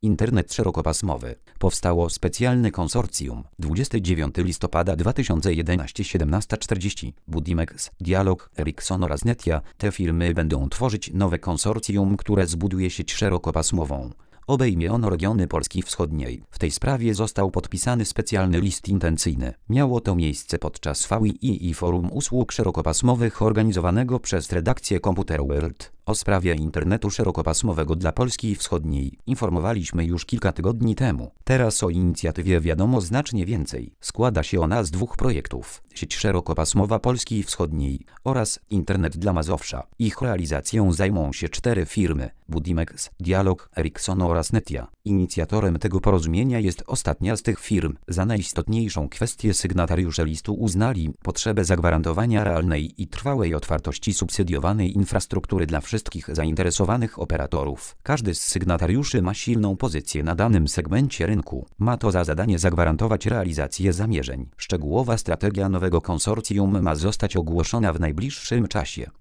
Internet szerokopasmowy. Powstało specjalne konsorcjum. 29 listopada 2011 17:40. Budimex, Dialog, Ericsson oraz Netia. Te firmy będą tworzyć nowe konsorcjum, które zbuduje sieć szerokopasmową. Obejmie ono regiony Polski Wschodniej. W tej sprawie został podpisany specjalny list intencyjny. Miało to miejsce podczas VII i Forum Usług Szerokopasmowych organizowanego przez redakcję Computer World. O sprawie internetu szerokopasmowego dla Polski Wschodniej informowaliśmy już kilka tygodni temu. Teraz o inicjatywie wiadomo znacznie więcej. Składa się ona z dwóch projektów: sieć szerokopasmowa Polski Wschodniej oraz internet dla Mazowsza. Ich realizacją zajmą się 4 firmy: Budimex, Dialog, Ericsson oraz Netia. Inicjatorem tego porozumienia jest ostatnia z tych firm. Za najistotniejszą kwestię sygnatariusze listu uznali potrzebę zagwarantowania realnej i trwałej otwartości subsydiowanej infrastruktury dla wszystkich zainteresowanych operatorów. Każdy z sygnatariuszy ma silną pozycję na danym segmencie rynku. Ma to za zadanie zagwarantować realizację zamierzeń. Szczegółowa strategia nowego konsorcjum ma zostać ogłoszona w najbliższym czasie.